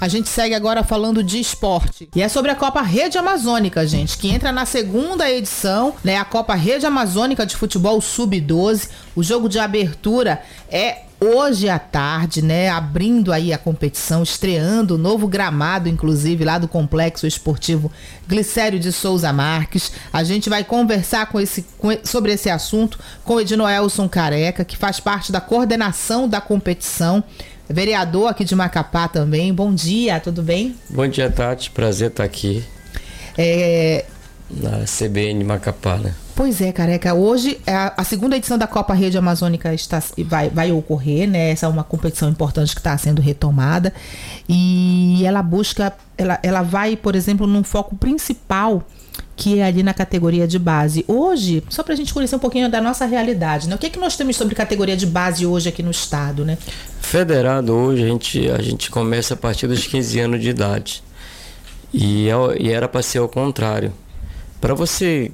A gente segue agora falando de esporte. E é sobre a Copa Rede Amazônica, gente, que entra na segunda edição, né? A Copa Rede Amazônica de Futebol Sub-12. O jogo de abertura é hoje à tarde, né? Abrindo aí a competição, estreando o novo gramado, inclusive, lá do Complexo Esportivo Glicério de Souza Marques. A gente vai conversar sobre esse assunto com o Ednoelson Careca, que faz parte da coordenação da competição. Vereador aqui de Macapá também. Bom dia, tudo bem? Bom dia, Tati. Prazer estar aqui na CBN Macapá, né? Pois é, Careca. Hoje a segunda edição da Copa Rede Amazônica vai ocorrer, né? Essa é uma competição importante que está sendo retomada. E ela vai, por exemplo, num foco principal, que é ali na categoria de base. Hoje, só para a gente conhecer um pouquinho da nossa realidade, né? O que é que nós temos sobre categoria de base hoje aqui no estado, né? Federado hoje, a gente começa a partir dos 15 anos de idade. E era para ser ao contrário. Para você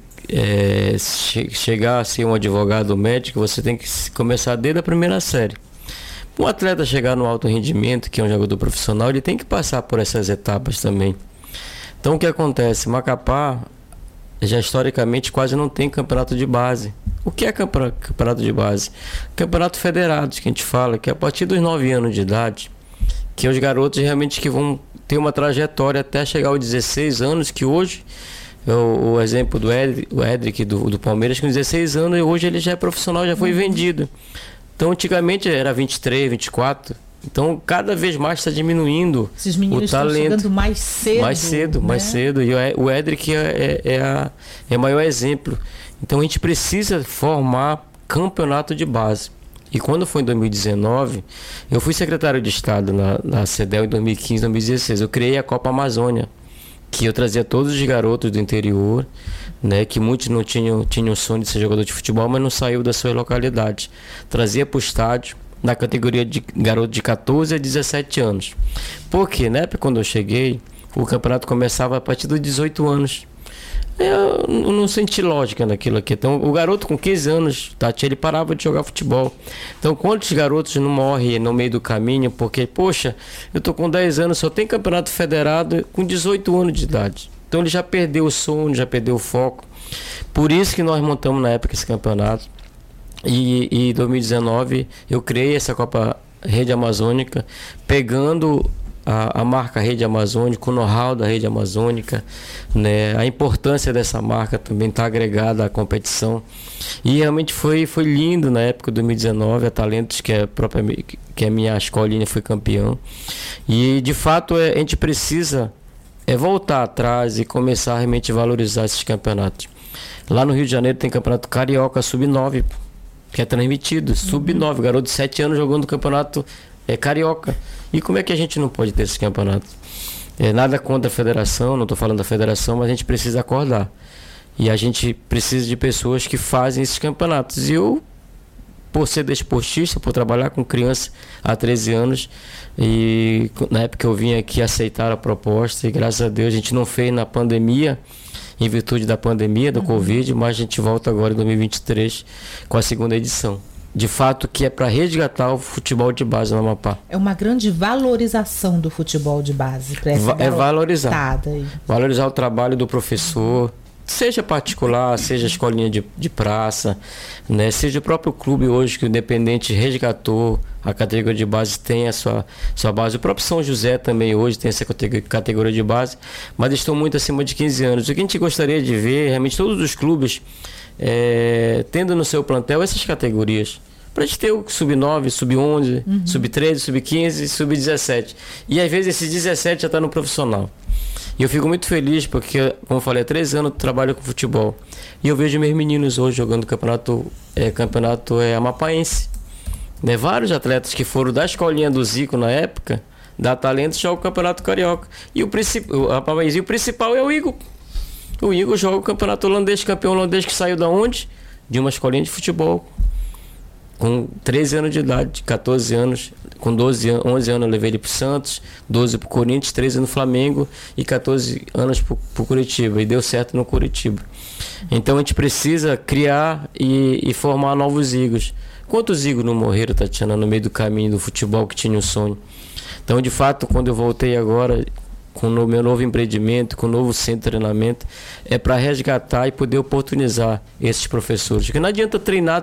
chegar a ser um advogado médico, você tem que começar desde a primeira série. Para um atleta chegar no alto rendimento, que é um jogador profissional, ele tem que passar por essas etapas também. Então o que acontece? Macapá já historicamente quase não tem campeonato de base. O que é campeonato de base? Campeonato federado, que a gente fala, que é a partir dos 9 anos de idade, que é os garotos realmente que vão ter uma trajetória até chegar aos 16 anos, que hoje, o exemplo do Edric do Palmeiras, com 16 anos, e hoje ele já é profissional, já foi vendido. Então antigamente era 23, 24. Então, cada vez mais está diminuindo esses meninos o talento. Estão chegando mais cedo. Mais cedo. E o Edric é o maior exemplo. Então, a gente precisa formar campeonato de base. E quando foi em 2019, eu fui secretário de Estado na CEDEL em 2015, 2016. Eu criei a Copa Amazônia, que eu trazia todos os garotos do interior, né, que muitos não tinham o sonho de ser jogador de futebol, mas não saiu da sua localidade. Trazia para o estádio, na categoria de garoto de 14 a 17 anos. Porque, né, quando eu cheguei, o campeonato começava a partir dos 18 anos. Eu não senti lógica naquilo aqui. Então, o garoto com 15 anos, Tati, ele parava de jogar futebol. Então, quantos garotos não morrem no meio do caminho? Porque, poxa, eu tô com 10 anos, só tem campeonato federado com 18 anos de idade. Então, ele já perdeu o sono, já perdeu o foco. Por isso que nós montamos na época esse campeonato. E em 2019 eu criei essa Copa Rede Amazônica, pegando a marca Rede Amazônica, o know-how da Rede Amazônica, né? A importância dessa marca também está agregada à competição. E realmente foi lindo na época de 2019, a Talentos, que a minha escolinha foi campeão. E de fato a gente precisa voltar atrás e começar a realmente valorizar esses campeonatos. Lá no Rio de Janeiro tem campeonato Carioca Sub-9, que é transmitido, Sub-9, garoto de 7 anos jogando o campeonato Carioca. E como é que a gente não pode ter esse campeonato? Nada contra a federação, não estou falando da federação, mas a gente precisa acordar. E a gente precisa de pessoas que fazem esses campeonatos. E eu, por ser desportista, por trabalhar com criança há 13 anos, e na época eu vim aqui aceitar a proposta, e graças a Deus a gente não fez na pandemia, em virtude da pandemia, do Covid, mas a gente volta agora em 2023 com a segunda edição. De fato, que é para resgatar o futebol de base no Amapá. É uma grande valorização do futebol de base. Valorizar. Valorizar o trabalho do professor, seja particular, seja escolinha de praça, né? Seja o próprio clube hoje que o Independente resgatou, a categoria de base tem a sua base. O próprio São José também hoje tem essa categoria de base, mas estão muito acima de 15 anos. O que a gente gostaria de ver, realmente todos os clubes tendo no seu plantel essas categorias. Para a gente ter o Sub-9, Sub-11, Sub-13, Sub-15 e Sub-17. E às vezes esse 17 já está no profissional. E eu fico muito feliz porque, como eu falei, há 3 anos eu trabalho com futebol. E eu vejo meus meninos hoje jogando campeonato amapaense. Né? Vários atletas que foram da escolinha do Zico na época, da Talentos, jogam o campeonato carioca. E o principal é o Igor. O Igor joga o campeonato holandês, campeão holandês, que saiu da onde? De uma escolinha de futebol. Com 13 anos de idade, 14 anos, com 11 anos eu levei ele para o Santos, 12 para o Corinthians, 13 no Flamengo e 14 anos para o Curitiba. E deu certo no Curitiba. Então a gente precisa criar e formar novos Igors. Quantos Igors não morreram, Tatiana, no meio do caminho do futebol que tinha um sonho? Então, de fato, quando eu voltei agora com o meu novo empreendimento, com o novo centro de treinamento, é para resgatar e poder oportunizar esses professores. Porque não adianta treinar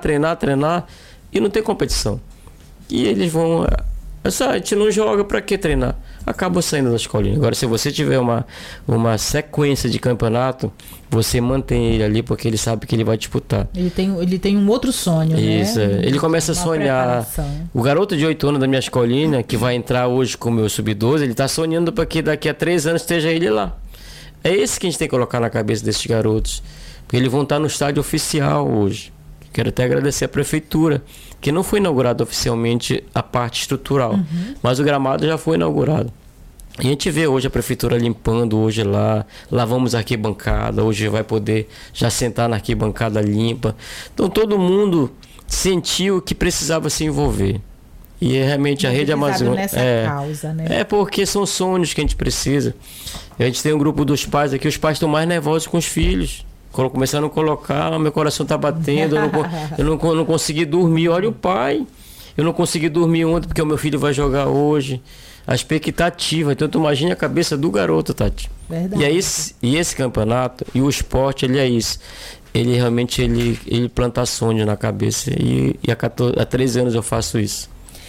e não ter competição. E eles vão... A gente não joga, para que treinar? Acaba saindo da escolinha. Agora, se você tiver uma sequência de campeonato, você mantém ele ali, porque ele sabe que ele vai disputar. Ele tem um outro sonho, isso, né? Ele começa a sonhar. O garoto de 8 anos da minha escolinha, que vai entrar hoje com o meu sub-12, ele está sonhando para que daqui a 3 anos esteja ele lá. É esse que a gente tem que colocar na cabeça desses garotos. Porque eles vão estar no estádio oficial hoje. Quero até agradecer a prefeitura, que não foi inaugurado oficialmente a parte estrutural, mas o gramado já foi inaugurado. E a gente vê hoje a prefeitura limpando hoje lá, lavamos a arquibancada, hoje vai poder já sentar na arquibancada limpa. Então todo mundo sentiu que precisava se envolver. E realmente a Rede Amazônica nessa causa, né? É porque são sonhos que a gente precisa. A gente tem um grupo dos pais aqui, os pais estão mais nervosos com os filhos. Começaram a colocar, meu coração tá batendo, eu não consegui dormir. Olha o pai, eu não consegui dormir ontem porque o meu filho vai jogar hoje. A expectativa, então tu imagina a cabeça do garoto, Tati. Verdade. E esse campeonato, e o esporte, ele é isso. Ele realmente, ele planta sonho na cabeça. E há 13 anos eu faço isso.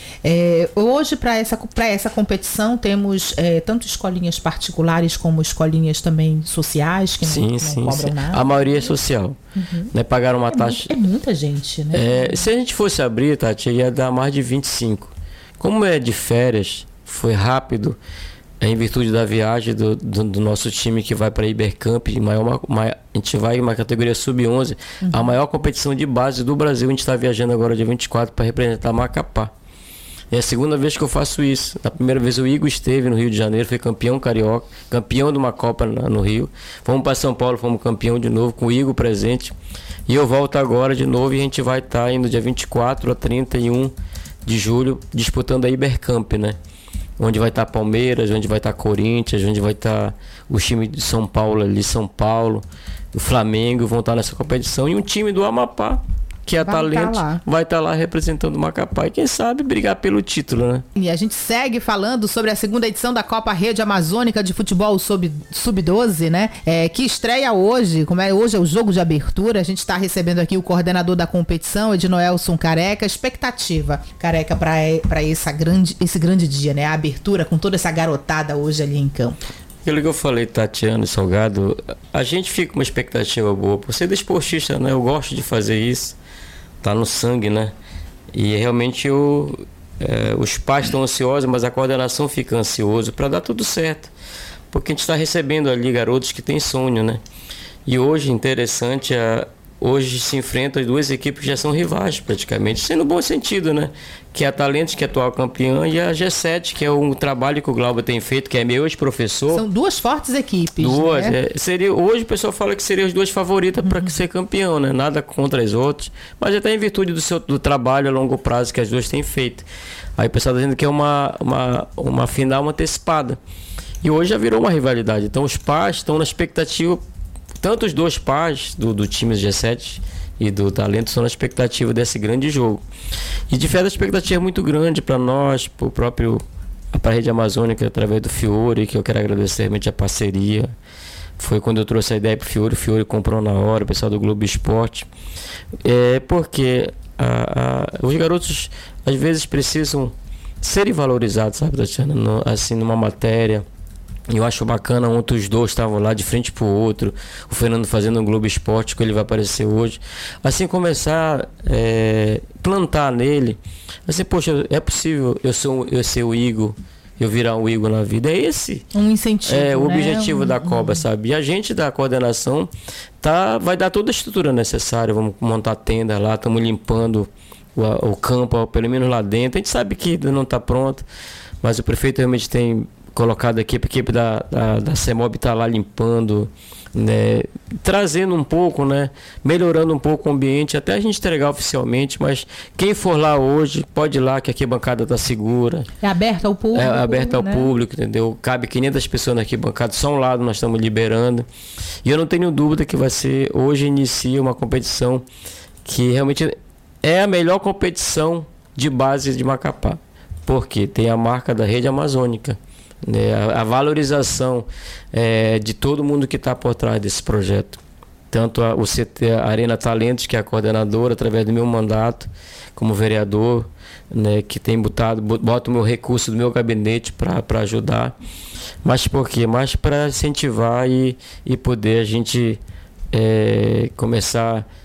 Hoje, para essa competição, temos tanto escolinhas particulares como escolinhas também sociais, que não cobram nada. A maioria é social. Né? Pagaram uma taxa. É muita gente, né? Se a gente fosse abrir, Tati, ia dar mais de 25. Como é de férias, foi rápido, em virtude da viagem do nosso time que vai para a Ibercamp, a gente vai em uma categoria sub-11, a maior competição de base do Brasil. A gente está viajando agora dia 24 para representar Macapá. É a segunda vez que eu faço isso. Na primeira vez o Igor esteve no Rio de Janeiro, foi campeão carioca, campeão de uma Copa no Rio. Fomos para São Paulo, fomos campeão de novo, com o Igor presente. E eu volto agora de novo e a gente vai estar indo dia 24 a 31 de julho disputando a Ibercamp, né? Onde vai estar Palmeiras, onde vai estar Corinthians, onde vai estar o time de São Paulo ali, São Paulo, o Flamengo vão estar nessa competição. E um time do Amapá, que é talento, vai estar lá representando o Macapá e quem sabe brigar pelo título, né? E a gente segue falando sobre a segunda edição da Copa Rede Amazônica de Futebol Sub-12, né? Que estreia hoje, hoje é o jogo de abertura. A gente está recebendo aqui o coordenador da competição, Ednoelson Careca. Expectativa, Careca, para esse grande dia, né? A abertura com toda essa garotada hoje ali em campo. Aquilo que eu falei, Tatiana e Salgado, a gente fica com uma expectativa boa. Por ser desportista, né? Eu gosto de fazer isso. Tá no sangue, né? E realmente os pais estão ansiosos, mas a coordenação fica ansiosa para dar tudo certo. Porque a gente está recebendo ali garotos que têm sonho, né? E hoje, interessante, hoje se enfrentam as duas equipes que já são rivais praticamente, sendo no bom sentido, né? Que é a Talentos, que é a atual campeã, e a G7, que é um trabalho que o Glauber tem feito, que é meu ex-professor. São duas fortes equipes. Duas, né? Hoje o pessoal fala que seriam as duas favoritas para ser campeão, né? Nada contra as outras, mas até em virtude do trabalho a longo prazo que as duas têm feito. Aí o pessoal está dizendo que é uma final antecipada. E hoje já virou uma rivalidade. Então os pais estão na expectativa, tanto os dois pais do time G7 e do Talento estão na expectativa desse grande jogo. E de fato a expectativa é muito grande para nós, para a Rede Amazônica, através do Fiore, que eu quero agradecer realmente a parceria. Foi quando eu trouxe a ideia para o Fiore comprou na hora, o pessoal do Globo Esporte. Porque os garotos às vezes precisam serem valorizados, sabe, Tatiana? Assim, numa matéria. Eu acho bacana, ontem os dois estavam lá de frente pro outro, o Fernando fazendo um Globo Esporte, que ele vai aparecer hoje. Assim, começar a plantar nele, assim, poxa, é possível eu ser o Igor, eu virar um Igor na vida. É esse um incentivo, o objetivo da Copa, sabe? E a gente da coordenação vai dar toda a estrutura necessária, vamos montar tenda lá, estamos limpando o campo, pelo menos lá dentro. A gente sabe que ainda não está pronto, mas o prefeito realmente tem colocado aqui, a equipe da CEMOB está lá limpando, né, trazendo um pouco, né, melhorando um pouco o ambiente, até a gente entregar oficialmente, mas quem for lá hoje, pode ir lá, que aqui a bancada está segura. É aberta ao público. É aberta ao público, entendeu? Cabe 500 pessoas aqui bancada, só um lado nós estamos liberando. E eu não tenho dúvida que vai ser, hoje inicia uma competição que realmente é a melhor competição de base de Macapá. porque tem a marca da Rede Amazônica, né? A valorização de todo mundo que está por trás desse projeto. Tanto o CT Arena Talentos, que é a coordenadora, através do meu mandato como vereador, né, que tem bota o meu recurso do meu gabinete para ajudar. Mas por quê? Mas para incentivar e poder a gente começar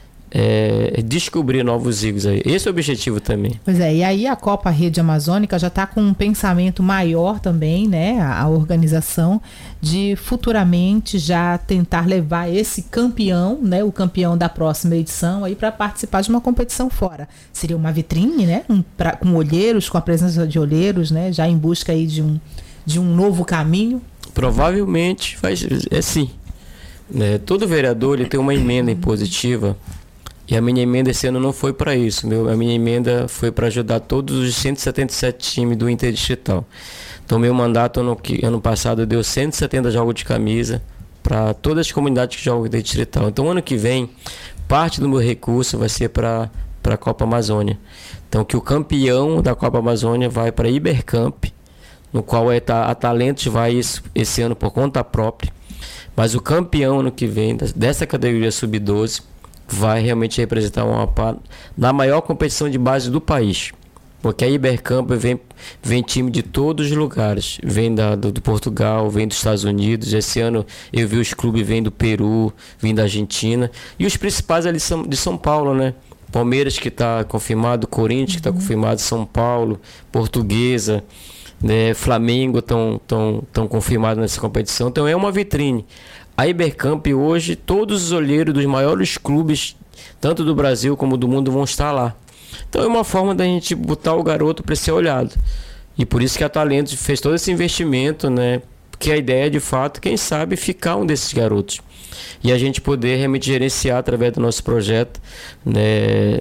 a descobrir novos igos aí. Esse é o objetivo também. Pois é, e aí a Copa Rede Amazônica já está com um pensamento maior também, né? A organização de futuramente já tentar levar esse campeão, né? O campeão da próxima edição aí para participar de uma competição fora. Seria uma vitrine, né? Com olheiros, com a presença de olheiros, né? Já em busca aí de um novo caminho. Provavelmente sim. Né? Todo vereador ele tem uma emenda impositiva. E a minha emenda esse ano não foi para isso. A minha emenda foi para ajudar todos os 177 times do Interdistrital. Então, meu mandato ano passado deu 170 jogos de camisa para todas as comunidades que jogam no Interdistrital. Então, ano que vem, parte do meu recurso vai ser para a Copa Amazônia. Então, que o campeão da Copa Amazônia vai para Ibercamp, no qual a Talentos vai esse ano por conta própria. Mas o campeão ano que vem, dessa categoria sub-12, vai realmente representar na maior competição de base do país. Porque a Ibercamp vem time de todos os lugares. Vem do Portugal, vem dos Estados Unidos. Esse ano eu vi os clubes vêm do Peru, vêm da Argentina. E os principais ali são de São Paulo, né? Palmeiras que está confirmado, Corinthians que está confirmado, São Paulo, Portuguesa, né? Flamengo estão confirmados nessa competição. Então é uma vitrine. A Ibercamp hoje, todos os olheiros dos maiores clubes, tanto do Brasil como do mundo, vão estar lá. Então é uma forma da gente botar o garoto para ser olhado. E por isso que a Talentos fez todo esse investimento, né? Porque a ideia é, de fato, quem sabe, ficar um desses garotos. E a gente poder realmente gerenciar através do nosso projeto, né?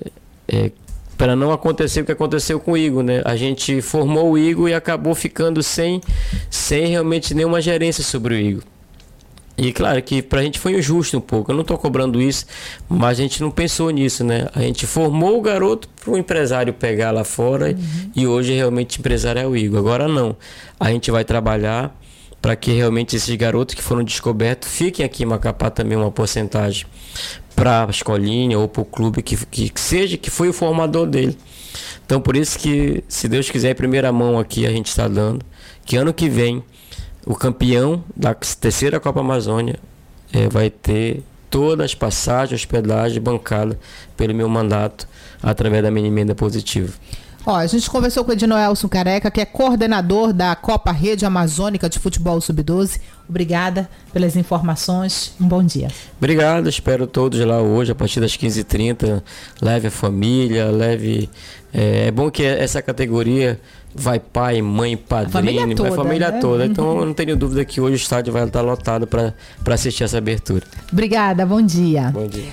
Para não acontecer o que aconteceu com o Igor, né? A gente formou o Igor e acabou ficando sem realmente nenhuma gerência sobre o Igor. E claro que pra gente foi injusto um pouco. Eu não tô cobrando isso, mas a gente não pensou nisso, né? A gente formou o garoto para o empresário pegar lá fora e hoje realmente o empresário é o Igor. Agora não. A gente vai trabalhar para que realmente esses garotos que foram descobertos fiquem aqui em Macapá também uma porcentagem para a escolinha ou para o clube que foi o formador dele. Então por isso que, se Deus quiser, em primeira mão aqui a gente está dando, que ano que vem o campeão da terceira Copa Amazônia vai ter todas as passagens, hospedagem bancada pelo meu mandato através da minha emenda positiva. A gente conversou com o Ednoelson Careca, que é coordenador da Copa Rede Amazônica de Futebol Sub-12. Obrigada pelas informações. Um bom dia. Obrigado, espero todos lá hoje, a partir das 15h30. Leve a família, é bom que essa categoria vai pai, mãe, padrinho, a família toda. Então eu não tenho dúvida que hoje o estádio vai estar lotado para assistir essa abertura. Obrigada, bom dia. Bom dia.